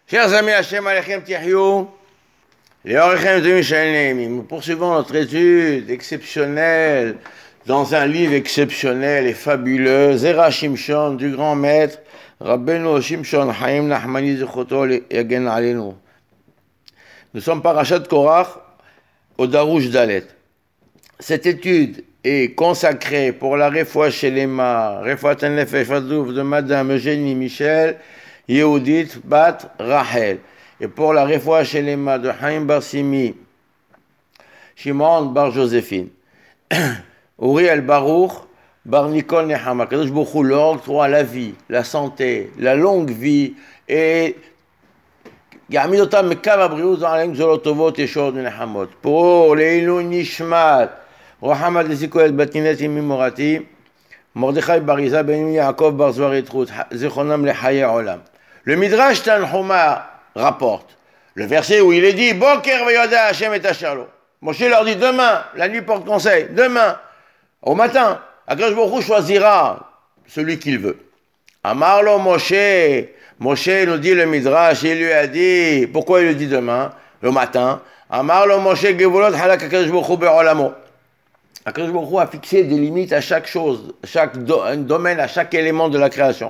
Chers amis, Hachem Alechem Tihyou, les Orechem de Michel Némi, nous poursuivons notre étude exceptionnelle dans un livre exceptionnel et fabuleux, Zera Shimshon, du grand maître, Rabbeinu Shimshon Haim Nachmani Zechoto Yagen Alenu. Nous sommes Parashat Korach au Darouche Dalet. Cette étude est consacrée pour la Refoua Shelema, Refoua Tenefesh Vadouf de Madame Eugénie Michel, Yehudit Bat Rachel, et pour la Refoua Shelema de Haim Bar Simi, Shimon Bar Joséphine, Uriel Baruch Bar Nicole Nehama. Kadosh Baruch Hu leur octroie la vie, la santé, la longue vie, et יעמיד אותם מקו הבריאות עליהם גזולות טובות ישועות ונחמות. פה לעילוי נשמת רוחמה דזיכוי בתינתי ממורתי מרדכי בר יזע בן יעקב בר זוהר יתרות זיכרונם לחיי עולם. Le Midrash Tanhuma rapporte le verset où il est dit Boker veyoda Hashem et Asherlo. Moshe leur dit demain, la nuit porte conseil, demain, au matin, Akadosh Baruch Hu choisira celui qu'il veut. Amarlo Moshe, Moshe nous dit le Midrash, il lui a dit, pourquoi il le dit demain, le matin, Amarlo Moshe Gevulot halak Akadosh Baruch Hu be'olamo. Akadosh Baruch Hu a fixé des limites à chaque chose, chaque domaine, à chaque élément de la création.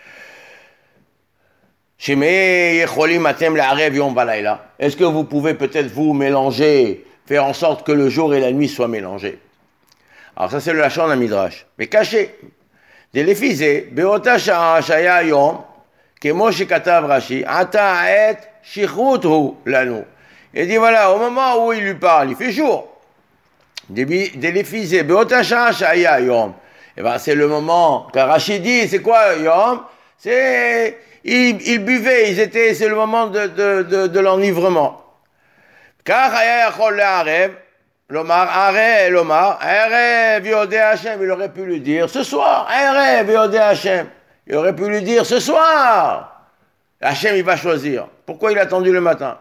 Est-ce que vous pouvez peut-être vous mélanger, faire en sorte que le jour et la nuit soient mélangés? Alors ça c'est le lachon d'un Midrash, mais caché. Delefizé, beota shaya yom, kemo shekatav Rashi, ata et shichruthu lanu. Il dit voilà, au moment où il lui parle, il fait jour. Delefizé, beota shaya yom. Et ben c'est le moment, car Rashi dit, c'est quoi yom? C'est ils buvaient, c'est le moment de l'enivrement. Car Lomar, Arev Yodé Hashem, il aurait pu lui dire ce soir, Arev Yodé Hashem, il aurait pu lui dire ce soir, Hashem il va choisir. Pourquoi il a attendu le matin?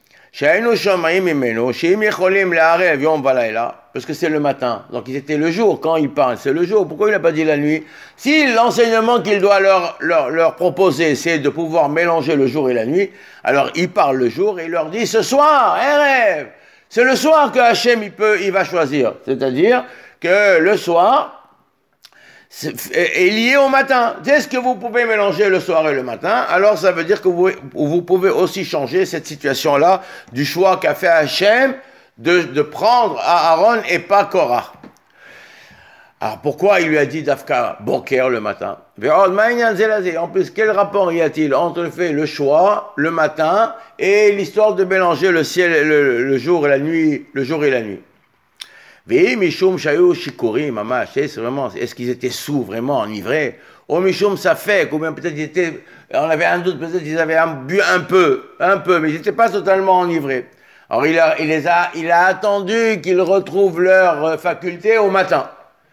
Parce que c'est le matin, donc c'était le jour, quand il parle, c'est le jour, pourquoi il n'a pas dit la nuit? Si l'enseignement qu'il doit leur proposer, c'est de pouvoir mélanger le jour et la nuit, alors il parle le jour et il leur dit ce soir, rêve, c'est le soir que Hachem il va choisir, c'est-à-dire que le soir est lié au matin. Est-ce que vous pouvez mélanger le soir et le matin? Alors ça veut dire que vous pouvez aussi changer cette situation-là du choix qu'a fait Hachem de prendre à Aaron et pas Korach. Alors pourquoi il lui a dit Dafka Boker le matin? En plus, quel rapport y a-t-il entre le choix le matin et l'histoire de mélanger le ciel, le jour et la nuit, le jour et la nuit? C'est vraiment, est-ce qu'ils étaient sous, vraiment enivrés? Ou Mishum Safek, ou bien peut-être on avait un doute, peut-être ils avaient bu un peu, mais ils n'étaient pas totalement enivrés. Alors il a attendu qu'ils retrouvent leur faculté au matin.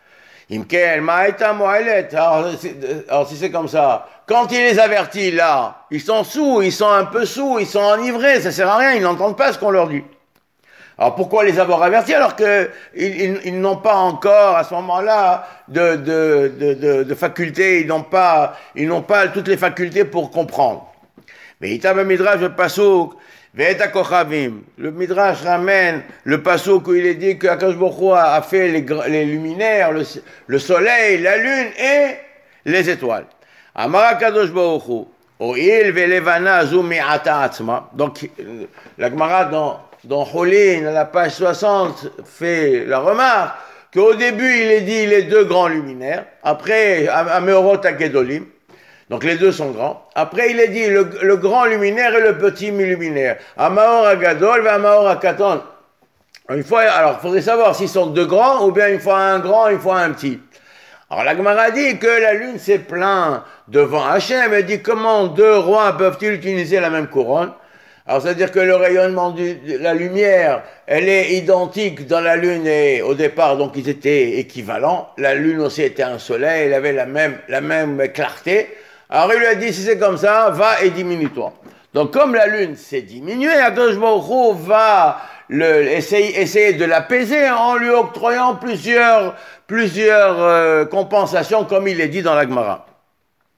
Alors si c'est comme ça, quand il les avertit là, ils sont sous, ils sont un peu sous, ils sont enivrés, ça sert à rien, ils n'entendent pas ce qu'on leur dit. Alors pourquoi les avoir avertis alors qu'ils n'ont pas encore à ce moment-là de facultés, ils n'ont pas toutes les facultés pour comprendre. Mais Itab Midrash le Pasuk, Ve'eta Kochavim, le Midrash ramène le Pasuk où il est dit que Akadosh Baruch Hu a fait les luminaires, le soleil, la lune et les étoiles. Amar Akadosh Baruch Hu, O'il ve'levana zu mi'ata atzma. Donc la Gemara dans Cholin, à la page 60, fait la remarque qu'au début, il est dit les deux grands luminaires, après, Ameorot Agedolim, donc les deux sont grands, après il est dit le grand luminaire et le petit luminaire, Amaor Agadol et Amaor Akaton. Alors il faudrait savoir s'ils sont deux grands, ou bien une fois un grand, une fois un petit. Alors la Gemara dit que la lune s'est plainte devant Hachem, elle dit comment deux rois peuvent-ils utiliser la même couronne? Alors, c'est-à-dire que le rayonnement de la lumière, elle est identique dans la Lune et au départ, donc ils étaient équivalents. La Lune aussi était un soleil, elle avait la même clarté. Alors, il lui a dit, si c'est comme ça, va et diminue-toi. Donc, comme la Lune s'est diminuée, Akadosh Baruch Hu va essayer de l'apaiser en lui octroyant plusieurs compensations, comme il est dit dans la Gemara.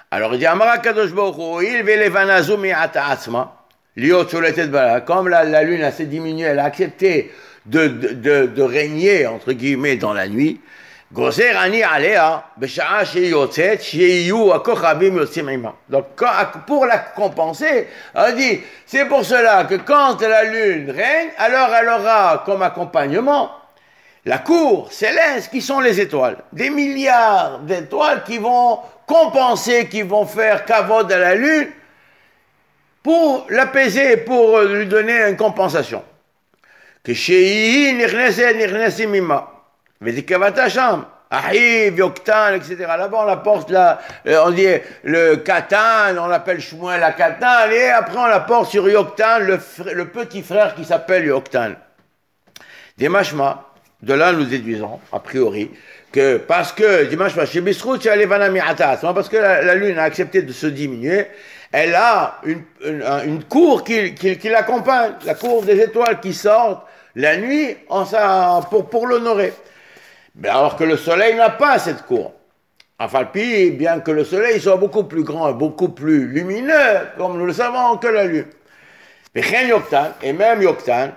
Alors il dit, Amara Kadosh Baruch Hu, il velevanazu mi'ata atzma, liot sholetet bala. Comme la lune a s'est diminuée, elle a accepté de régner, entre guillemets, dans la nuit. Gozer ani alea, besha'a sheyotzet, sheyu akochabim yotzim ima. Donc, pour la compenser, on dit, c'est pour cela que quand la lune règne, alors elle aura comme accompagnement la cour céleste qui sont les étoiles. Des milliards d'étoiles qui vont compenser, qui vont faire kavod à la lune pour l'apaiser, pour lui donner une compensation. Que sheyi nirneset mima. Vedikavatam, Ahiv, Yoktan, etc. Là-bas, on apporte on dit le Katan, on l'appelle Shmuel la Katan, et après on l'apporte sur Yoktan, le petit frère qui s'appelle Yoktan. Des mashma, de là nous déduisons, a priori, que parce que, Dimashma, chez Bisrout, c'est Alevana Mi'atas, parce que la lune a accepté de se diminuer, elle a une cour qui l'accompagne, la cour des étoiles qui sortent la nuit pour l'honorer. Mais alors que le soleil n'a pas cette cour. Enfin, puis, bien que le soleil soit beaucoup plus grand et beaucoup plus lumineux, comme nous le savons, que la lune. Mais Chen Yoktan, et même Yoktan,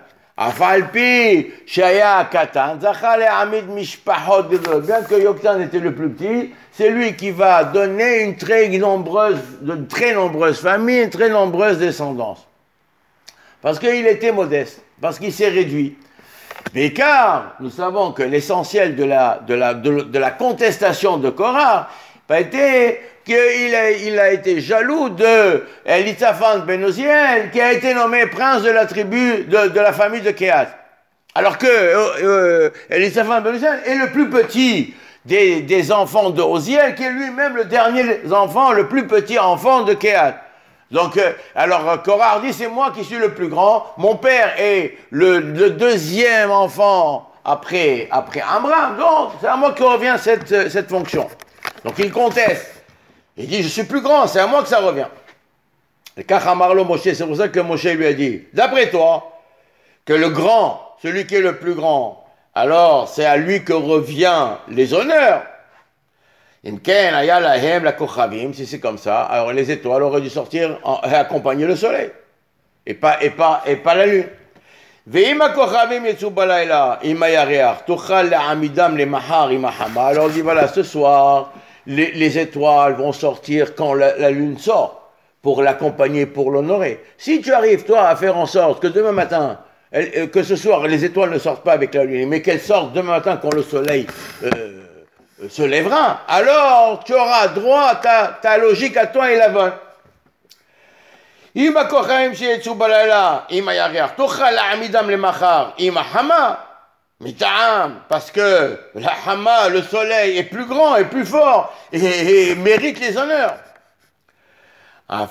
Afalpi, Shaya Katan, Zachale Amid Mishpahot, bien que Yoktan était le plus petit, c'est lui qui va donner de très nombreuses familles, une très nombreuse descendance. Parce qu'il était modeste, parce qu'il s'est réduit. Mais car nous savons que l'essentiel de la contestation de Korah a été qu'il a été jaloux de Elitzaphan ben Uziel, qui a été nommé prince de la tribu de la famille de Kehat. Alors que Elitzaphan ben Uziel est le plus petit des enfants de Uziel, qui est lui-même le dernier enfant, le plus petit enfant de Kehat. Donc, alors Korah dit, c'est moi qui suis le plus grand, mon père est le deuxième enfant après Amram, donc c'est à moi que revient cette fonction. Donc il conteste, il dit, je suis plus grand, c'est à moi que ça revient. Et Kachamarlo Moshe, c'est pour ça que Moshe lui a dit, d'après toi, que le grand, celui qui est le plus grand, alors c'est à lui que revient les honneurs. Imken, aya lahem la kochavim, si c'est comme ça, alors les étoiles auraient dû sortir et accompagner le soleil, et pas la lune. Ve'ima kochavim yetsu balayla, ima yareach, tochal la'amidam le mahar ima hama. Alors on dit voilà, ce soir, les étoiles vont sortir quand la lune sort, pour l'accompagner, pour l'honorer. Si tu arrives, toi, à faire en sorte que demain matin, que ce soir, les étoiles ne sortent pas avec la lune, mais qu'elles sortent demain matin quand le soleil se lèvera, alors tu auras droit à ta logique à toi et la bonne. Ima kochaim sheyetsu balayla, ima yareach, tochal la'amidam lemachar, ima hama, mita'am, parce que la hama, le soleil, est plus grand et plus fort et mérite les honneurs. La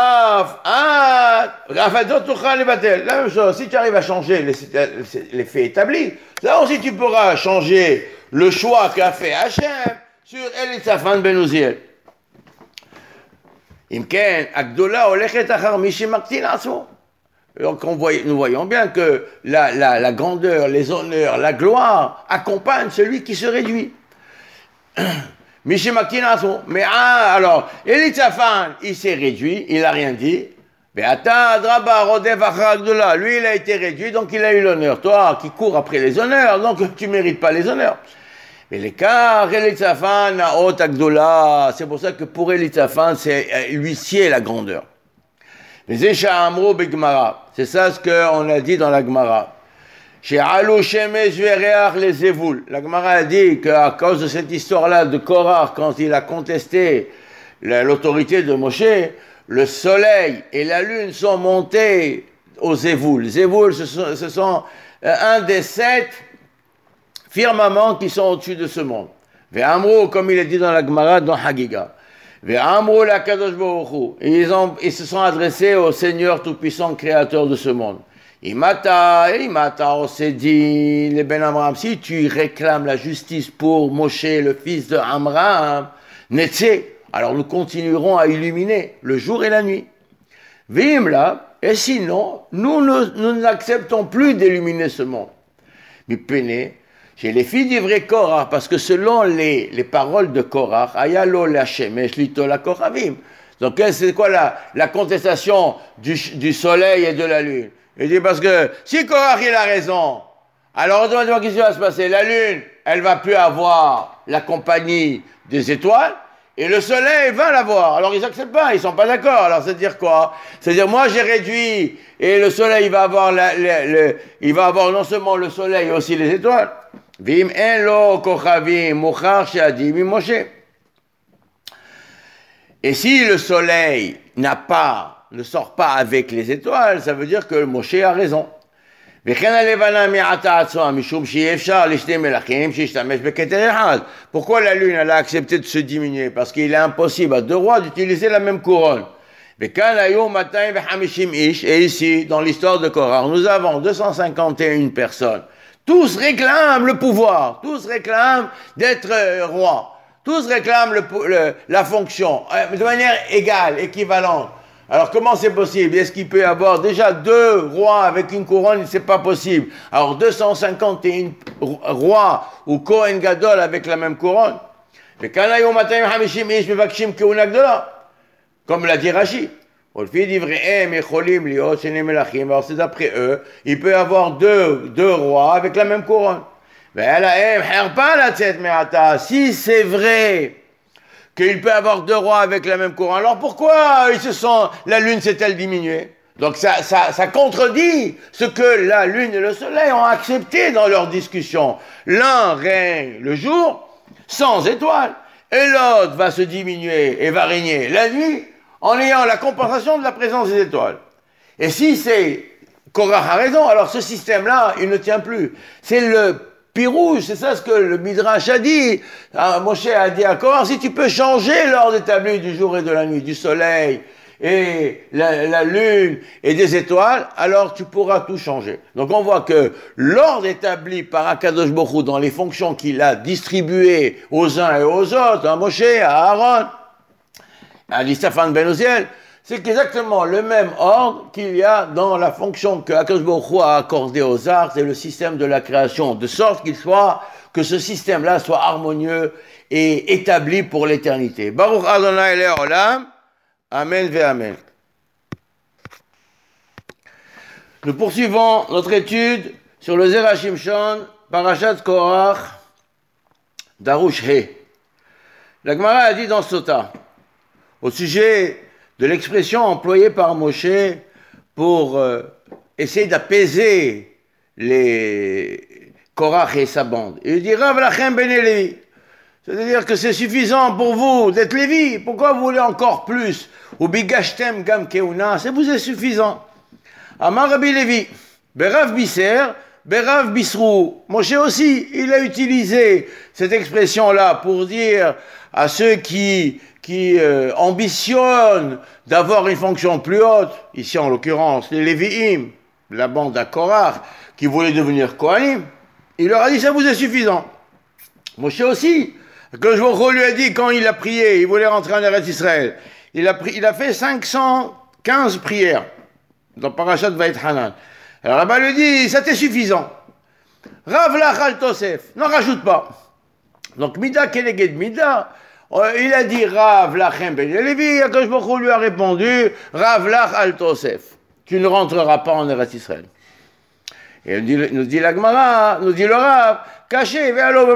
même chose, si tu arrives à changer les faits établis, là aussi tu pourras changer le choix qu'a fait Hachem sur Elitzaphan ben Uziel. Imken, Agdola olechet achar mishi maktin atzmo. Donc nous voyons bien que la grandeur, les honneurs, la gloire accompagnent celui qui se réduit. Mishi maktin atzmo. Mais alors, Elitzaphan, il s'est réduit, il n'a rien dit. Lui, il a été réduit, donc il a eu l'honneur. Toi, qui cours après les honneurs, donc tu ne mérites pas les honneurs. Mais l'écart, Elitzaphan, Naot Agdola, c'est pour ça que pour Elitzaphan, c'est l'huissier la grandeur. Les Esha Amro Begmara, c'est ça ce qu'on a dit dans la Gemara. Chez Alou Shemesh Vereach les Zévoul. La Gemara a dit qu'à cause de cette histoire-là de Korah, quand il a contesté l'autorité de Moshe, le soleil et la lune sont montés aux Zévoul. Zévoul, ce sont un des 7 firmaments qui sont au-dessus de ce monde. Ve'amru, comme il est dit dans la Gemara, dans Hagiga. Ve'amru la Kadosh Baruch Hu. Ils se sont adressés au Seigneur Tout-Puissant, Créateur de ce monde. Imata, on s'est dit, les Ben Amram, si tu réclames la justice pour Moshe, le fils de Amram, Netze, alors nous continuerons à illuminer le jour et la nuit. Vimla, et sinon, nous n'acceptons plus d'illuminer ce monde. Mipene, Chez les filles d'Ivré Korach, parce que selon les paroles de Korach, Ayalo la Shemesh lito la Koravim. Donc c'est quoi la contestation du soleil et de la lune? Il dit parce que si Korach il a raison, alors automatiquement qu'est-ce qui va se passer? La lune, elle va plus avoir la compagnie des étoiles, et le soleil va l'avoir. Alors ils n'acceptent pas, ils sont pas d'accord. Alors c'est dire quoi? C'est-à-dire moi j'ai réduit, et le soleil il va avoir il va avoir non seulement le soleil, mais aussi les étoiles. Vim en lo kochavim muchar she'adim im Moshe. Et si le soleil ne sort pas avec les étoiles, ça veut dire que Moshe a raison. Pourquoi la lune elle a accepté de se diminuer? Parce qu'il est impossible à deux rois d'utiliser la même couronne. Et ici, dans l'histoire de Korah, nous avons 251 personnes. Tous réclament le pouvoir, tous réclament d'être roi, tous réclament la fonction, de manière égale, équivalente. Alors comment c'est possible? Est-ce qu'il peut y avoir déjà deux rois avec une couronne? C'est pas possible. Alors 251 rois ou Kohen Gadol avec la même couronne. Comme l'a dit Rashi. Alors c'est d'après eux, il peut y avoir deux rois avec la même couronne. Si c'est vrai qu'il peut y avoir deux rois avec la même couronne, alors pourquoi la lune s'est-elle diminuée? Donc ça contredit ce que la lune et le soleil ont accepté dans leur discussion. L'un règne le jour sans étoiles, et l'autre va se diminuer et va régner la nuit en ayant la compensation de la présence des étoiles. Et si c'est Korah a raison, alors ce système-là, il ne tient plus. C'est le Pirouge, c'est ça ce que le Midrash a dit. Moshe a dit à Korah, si tu peux changer l'ordre établi du jour et de la nuit, du soleil et la lune et des étoiles, alors tu pourras tout changer. Donc on voit que l'ordre établi par Akadosh Baruch Hu dans les fonctions qu'il a distribuées aux uns et aux autres, à Moshe, à Aaron, à Stéphane Ben Oziel, c'est exactement le même ordre qu'il y a dans la fonction que Akadosh Baruch Hu a accordée aux arts, c'est le système de la création, de sorte que ce système-là soit harmonieux et établi pour l'éternité. Baruch Adonai Le'olam, Amen ve Amen. Nous poursuivons notre étude sur le Zera Shimshon, Parashat Korach, Darush He. La Gemara a dit dans Sota, au sujet de l'expression employée par Moshe pour essayer d'apaiser les Korach et sa bande. Il dit Rav Lachem ben Levi. C'est-à-dire que c'est suffisant pour vous d'être Lévi. Pourquoi vous voulez encore plus? Ou bigashtem gam keuna, c'est vous est suffisant. Amar Rabbi Levi, Berav Biser, Berav Bisrou. Moshe aussi, il a utilisé cette expression-là pour dire à ceux qui ambitionnent d'avoir une fonction plus haute, ici en l'occurrence les Lévi'im, la bande à Korach, qui voulaient devenir Kohanim, il leur a dit ça vous est suffisant. Moshe aussi, que je vous lui ai dit quand il a prié, il voulait rentrer en Eretz Israël, il a fait 515 prières dans Parashat Va'et Hanan. Alors là-bas lui dit ça t'est suffisant. Rav lach al tosef, n'en rajoute pas. Donc Mida Keneged Mida, il a dit Rav Lachem ben Levi, Akadosh Baruch Hu lui a répondu Rav lach al tosef, tu ne rentreras pas en Eretz Israël. Et nous dit la Gemara, nous dit le Rav, caché,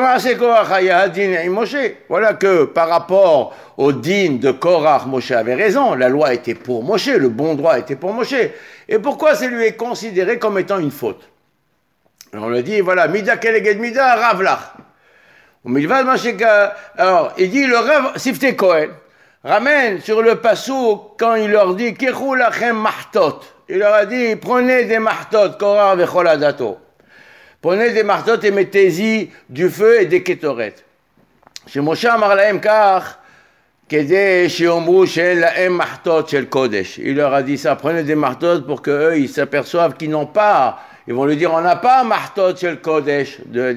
voilà que par rapport au din de Korach, Moshe avait raison, la loi était pour Moshe, le bon droit était pour Moshe. Et pourquoi ça lui est considéré comme étant une faute? Alors on le dit, voilà, Mida Keleged Mida, Rav lach. Alors, il dit le Rav Sifte Kohen ramène sur le pasouk quand il leur dit Kechu lachem mahtot. Il leur a dit prenez des mahtot, Korah vechol adato. Prenez des mahtot et mettez-y du feu et des kétoret. Chez Moshe amar lahem kach kedei sheomru she'en lahem mahtot shel kodesh. Il leur a dit ça, prenez des mahtot pour qu'eux ils s'aperçoivent qu'ils n'ont pas. Ils vont lui dire on n'a pas mahtot shel kodesh,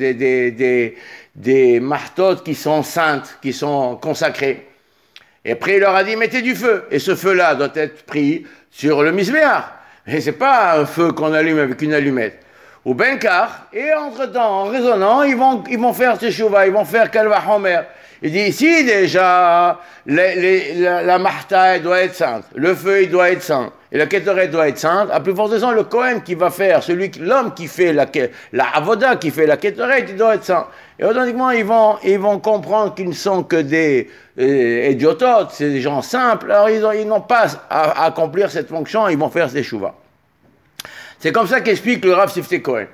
des mahtot qui sont saintes, qui sont consacrées. Et après il leur a dit mettez du feu. Et ce feu-là doit être pris sur le misbéach. Et c'est pas un feu qu'on allume avec une allumette. ou Benkar, et entre-temps, en raisonnant, ils vont faire Teshuvah, ils vont faire Kalva Homer. Il dit ici déjà, la Mahta doit être sainte, le feu il doit être saint, et la Ketoret doit être sainte. À plus forte raison, le Kohen qui va faire, l'homme qui fait la Avoda, qui fait la Ketoret, il doit être saint. Et automatiquement, ils vont comprendre qu'ils ne sont que des idiototes, c'est des gens simples, alors ils n'ont pas à accomplir cette fonction, ils vont faire ces Teshuvah. C'est comme ça qu'explique le Rav Siftei Cohen.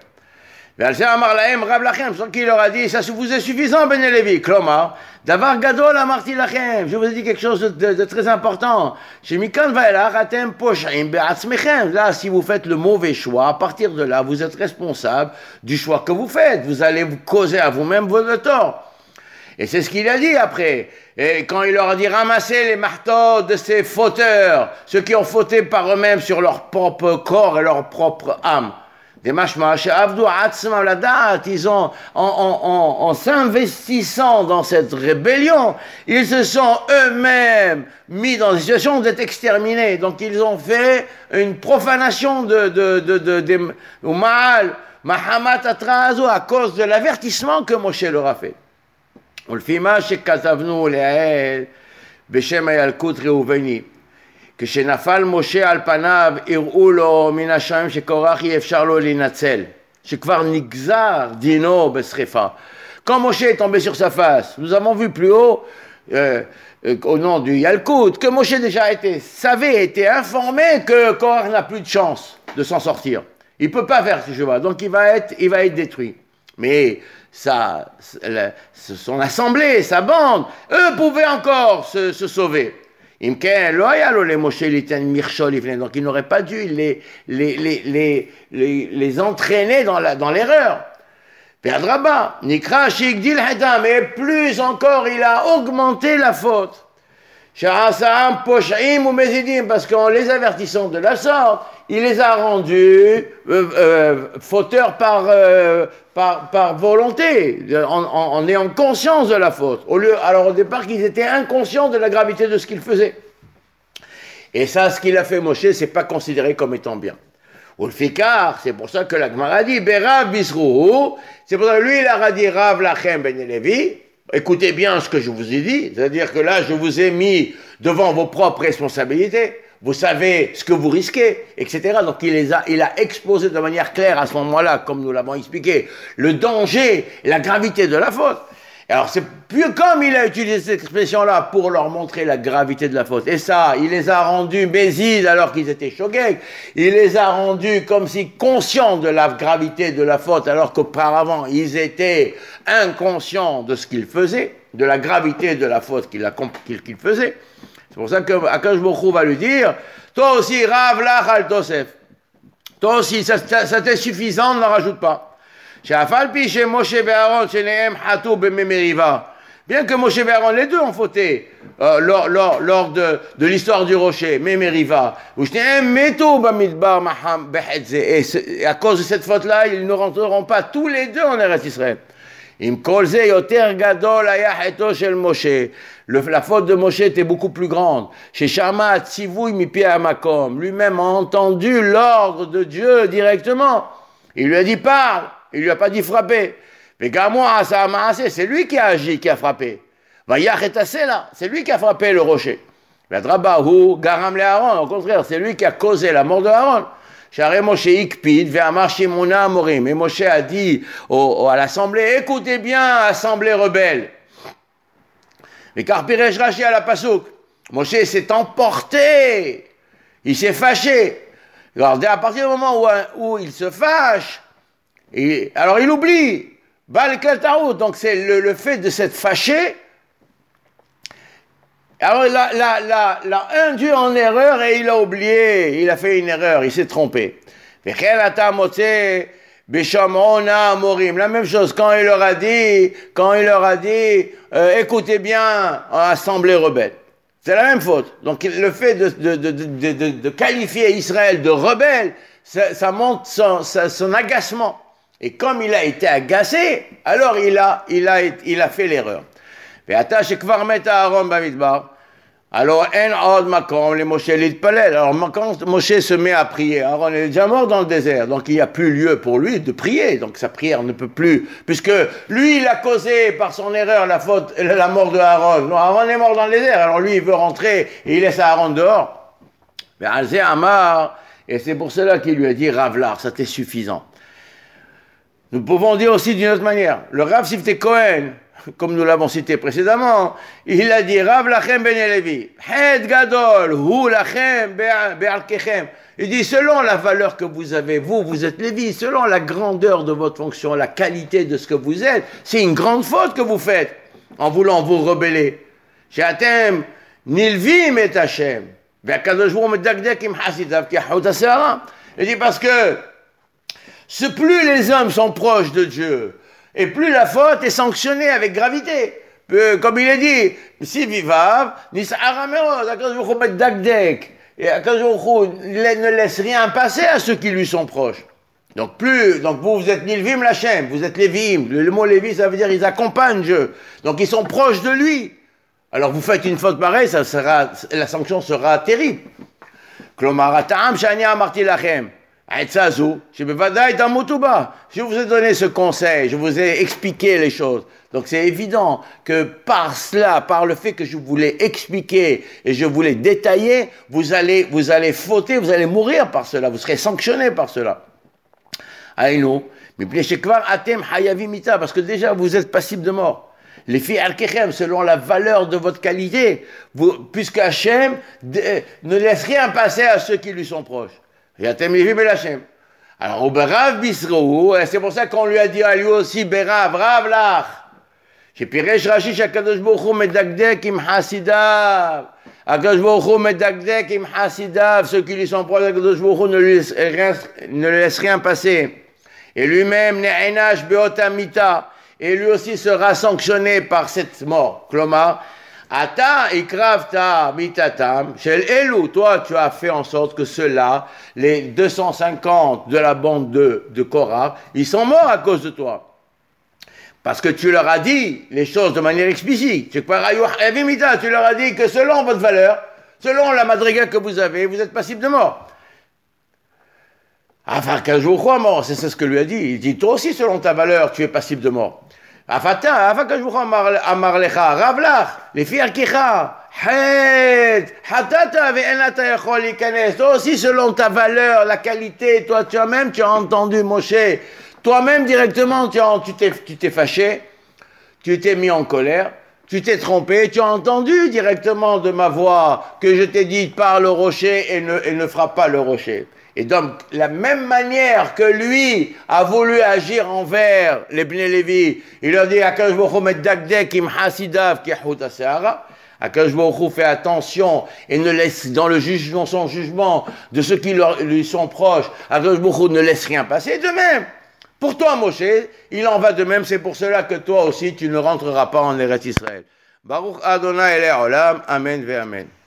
Sans qu'il leur a dit, ça vous est suffisant, Ben Levi. Klomar, Davar Gadol amarti lachem. Je vous ai dit quelque chose de très important. Chez Mikan Vaelach, atem poshaim be'atzmechem. Là, si vous faites le mauvais choix, à partir de là, vous êtes responsable du choix que vous faites. Vous allez vous causer à vous-même votre tort. Et c'est ce qu'il a dit après. Et quand il leur a dit ramassez les marteaux de ces fauteurs, ceux qui ont fauté par eux-mêmes sur leur propre corps et leur propre âme. Des mashmash, Avdou Atzma Ladat, ils ont, en s'investissant dans cette rébellion, ils se sont eux-mêmes mis dans une situation d'être exterminés. Donc ils ont fait une profanation de Mahamat Atrazo à cause de l'avertissement que Moshe leur a fait. ולפימה שכתבנו לעיל בשם הילקוט ראובני כשנפל משה על פניו הראו לו מן השמיים שקורח אי אפשר לו להינצל שכבר נגזר דינו בשריפה. Quand Moshe est tombé sur sa face, nous avons vu plus haut au nom du Yalkut que Moshe déjà était informé que Korach n'a plus de chance de s'en sortir. Il ne peut pas faire ce cheval, donc il va être détruit. Mais son assemblée, sa bande, eux pouvaient encore se sauver. Donc il n'aurait pas dû les entraîner dans l'erreur. Perdraba, Nikra Shigdil Hadam, et plus encore il a augmenté la faute. Parce qu'en les avertissant de la sorte, il les a rendus fauteurs par volonté, en ayant conscience de la faute. Alors au départ qu'ils étaient inconscients de la gravité de ce qu'ils faisaient. Et ça, ce qu'il a fait Moshe, c'est pas considéré comme étant bien. Ou le fikar, c'est pour ça que la Gemara dit, Berav Bisruhu, c'est pour ça que lui il a dit Rav Lachem Ben Levi. Écoutez bien ce que je vous ai dit, c'est-à-dire que là, je vous ai mis devant vos propres responsabilités, vous savez ce que vous risquez, etc. Donc il a exposé de manière claire à ce moment-là, comme nous l'avons expliqué, le danger, la gravité de la faute. Alors c'est plus comme il a utilisé cette expression-là pour leur montrer la gravité de la faute. Et ça, il les a rendus bézides alors qu'ils étaient choqués. Il les a rendus comme si conscients de la gravité de la faute alors qu'auparavant ils étaient inconscients de ce qu'ils faisaient, de la gravité de la faute qu'ils faisaient. C'est pour ça que Akadosh Baruch Hu va lui dire, toi aussi Rav Lach al Tosef. Toi aussi, ça t'est suffisant, ne rajoute pas. Bien que Moshe et Aaron, les deux ont fauté lors de l'histoire du rocher, Memeriva. Et à cause de cette faute-là, ils ne rentreront pas tous les deux en Eretz Israël. La faute de Moshe était beaucoup plus grande. Chez Shama, Tzivui Mipi Amakom, lui-même a entendu l'ordre de Dieu directement. Il lui a dit parle. Il ne lui a pas dit frapper. Mais Gamoa, c'est lui qui a agi, qui a frappé. C'est lui qui a frappé le rocher. Au contraire, c'est lui qui a causé la mort de Aaron. Et Moshe a dit à l'assemblée, écoutez bien, assemblée rebelle. Mais car Piresh Rashi à la Pasouk, Moshe s'est emporté, il s'est fâché. Alors, à partir du moment où il se fâche, alors il oublie, donc c'est le fait de s'être fâché. Alors il l'a induit en erreur et il a oublié, il a fait une erreur, il s'est trompé. La même chose quand il leur a dit, écoutez bien, assemblée rebelle. C'est la même faute. Donc le fait de qualifier Israël de rebelle, ça montre son agacement. Et comme il a été agacé, alors il a fait l'erreur. Alors, en od makom, les Moshe l'itpalel. Alors, quand Moshe se met à prier, Aaron est déjà mort dans le désert, donc il n'y a plus lieu pour lui de prier, donc sa prière ne peut plus, puisque lui, il a causé par son erreur la faute, la mort de Aaron. Non, Aaron est mort dans le désert, alors lui, il veut rentrer et il laisse Aaron dehors. Mais Alzé Amar, et c'est pour cela qu'il lui a dit, Ravlar, ça t'est suffisant. Nous pouvons dire aussi d'une autre manière, le Rav Sifte Cohen, comme nous l'avons cité précédemment, il a dit Rav lachem ben Levi, het gadol hu lachem be'alkechem. Il dit selon la valeur que vous avez, vous êtes Lévi, selon la grandeur de votre fonction, la qualité de ce que vous êtes, c'est une grande faute que vous faites en voulant vous rebeller. She'atem nilvim et Hashem, ve'akadosh baruch hu medakdek im hasidav ki hut ha'se'ara. Il dit parce que plus les hommes sont proches de Dieu, et plus la faute est sanctionnée avec gravité. Comme il est dit, si vivav, nis arameros, Akadosh Baruch Hu met dakdek, et Akadosh Baruch Hu ne laisse rien passer à ceux qui lui sont proches. Donc vous êtes Nilvim Lachem, vous êtes Lévim. Le mot Lévi, ça veut dire ils accompagnent Dieu. Donc ils sont proches de lui. Alors vous faites une faute pareille, la sanction sera terrible. Klomar atam shani amarti lachem. Je vous ai donné ce conseil, je vous ai expliqué les choses. Donc c'est évident que par cela, par le fait que je vous l'ai expliqué et je vous l'ai détaillé, vous allez fauter, vous allez mourir par cela, vous serez sanctionné par cela. Aïnou, parce que déjà vous êtes passible de mort. Les filles al-Kechem, selon la valeur de votre qualité, puisque Hachem ne laisse rien passer à ceux qui lui sont proches. Alors, au Berav Bisrou, c'est pour ça qu'on lui a dit à lui aussi, Berav, Rav Lach. J'ai Piresh Rashi, Akadosh Baruch Hu medakdek im hasidav. Akadosh Baruch Hu medakdek im hasidav. Ceux qui lui sont proches, Akadosh Baruch Hu ne laisse rien passer. Et lui-même, Ne'enash beotamita. Et lui aussi sera sanctionné par cette mort. Klomar. Ata ikravta mitatam, shel elu, toi tu as fait en sorte que ceux-là, les 250 de la bande de Korah, ils sont morts à cause de toi. Parce que tu leur as dit les choses de manière explicite. Tu leur as dit que selon votre valeur, selon la madriga que vous avez, vous êtes passible de mort. Enfin, qu'un jour crois mort, c'est ce que lui a dit. Il dit, toi aussi selon ta valeur, tu es passible de mort. Les filles toi aussi selon ta valeur, la qualité, toi tu as entendu Moshe, toi-même directement tu t'es fâché, tu t'es mis en colère, tu t'es trompé, tu as entendu directement de ma voix que je t'ai dit parle au rocher et ne frappe pas le rocher. Et donc, la même manière que lui a voulu agir envers les Bnei Lévi, il leur dit, Akadosh Baruch Hu met dakdek im hasidav ki hut ha'se'ara. Akadosh Baruch Hu fait attention et ne laisse, dans son jugement de ceux qui lui sont proches, Akadosh Baruch Hu ne laisse rien passer. De même, pour toi, Moshe, il en va de même, c'est pour cela que toi aussi, tu ne rentreras pas en Eretz Israël. Baruch Adonai Elé Olam, Amen ve Amen.